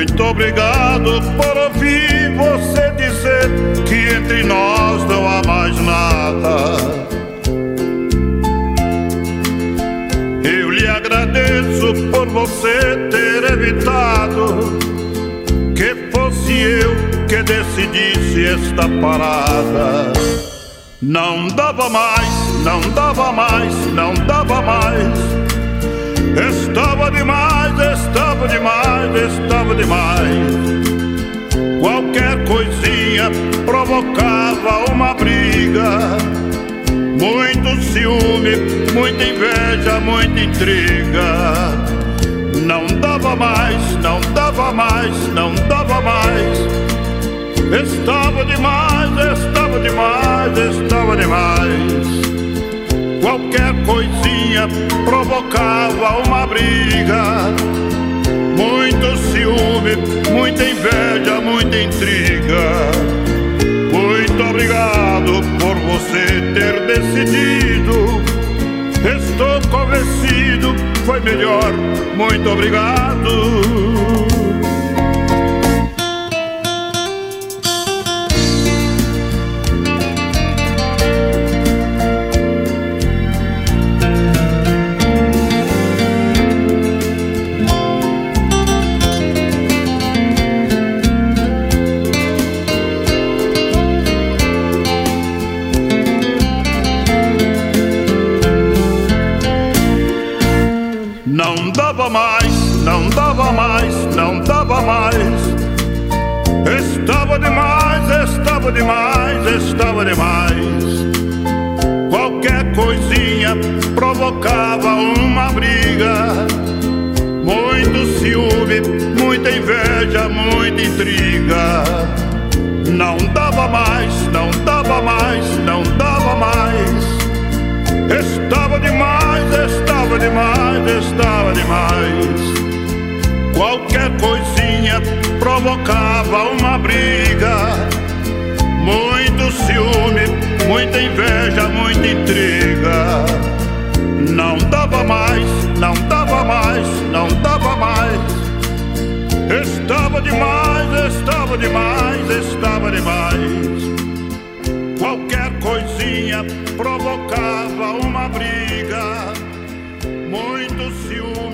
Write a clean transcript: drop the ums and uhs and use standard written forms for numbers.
Muito obrigado por ouvir você dizer que entre nós não há mais nada. Eu lhe agradeço por você ter evitado que fosse eu que decidisse esta parada. Não dava mais, não dava mais, não dava mais. Estava demais, estava demais, estava demais. Qualquer coisinha provocava uma briga. Muito ciúme, muita inveja, muita intriga. Não dava mais, não dava mais, não dava mais. Estava demais, estava demais, estava demais. Qualquer coisinha provocava uma briga. Muito ciúme, muita inveja, muita intriga. Muito obrigado por você ter decidido. Estou convencido, foi melhor. Muito obrigado. Não dava mais, não dava mais, não dava mais. Estava demais, estava demais, estava demais. Qualquer coisinha provocava uma briga. Muito ciúme, muita inveja, muita intriga. Não dava mais, não dava mais, não dava mais. Estava demais, estava demais, estava demais. Qualquer coisinha provocava uma briga. Muito ciúme, muita inveja, muita intriga. Não dava mais, não dava mais, não dava mais. Estava demais, estava demais, estava demais. Qualquer coisinha provocava uma briga. Muito ciúme.